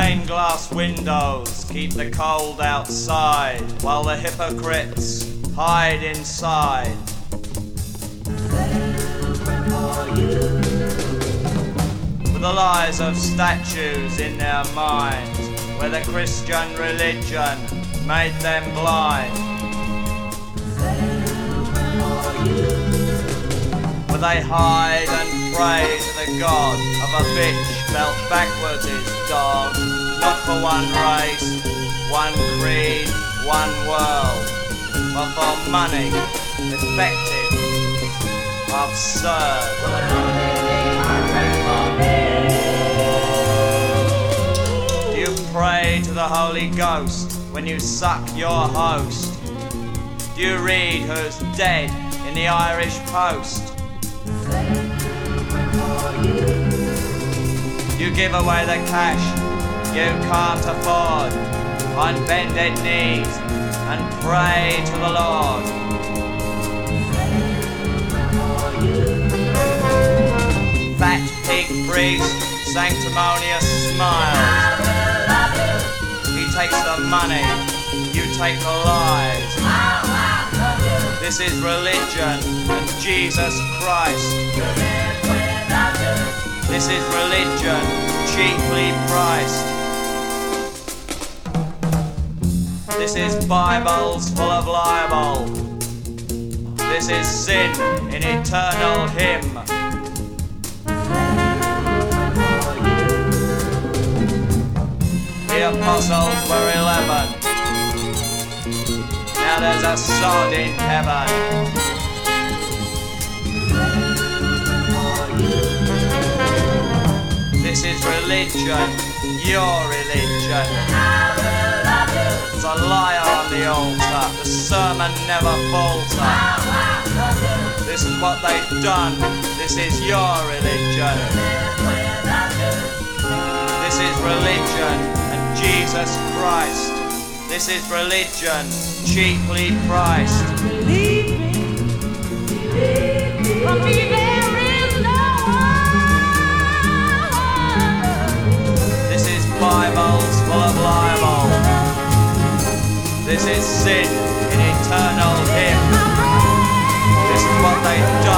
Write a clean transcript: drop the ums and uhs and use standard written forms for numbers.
stained glass windows keep the cold outside, while the hypocrites hide inside. With the lies of statues in their minds, where the Christian religion made them blind. Where they hide and pray to the God of a bitch belt backwards his dog, not for one race, one creed, one world, but for money, effective, absurd. Do you pray to the Holy Ghost when you suck your host? Do you read who's dead in the Irish Post? You give away the cash you can't afford on bended knees and pray to the Lord. Fat pig priest, sanctimonious smile. He takes the money, you take the lies. This is religion and Jesus Christ. This is religion, cheaply priced. This is Bibles full of libel. This is sin in eternal hymn. The apostles were 11. Now there's a sod in heaven. This is religion, your religion. There's a liar on the altar, the sermon never falter. This is what they've done, this is your religion. This is religion and Jesus Christ. This is religion, cheaply priced. Believe me, for me there is no one. This is Bibles full of libel. This is sin in eternal hymn. This is what they've done.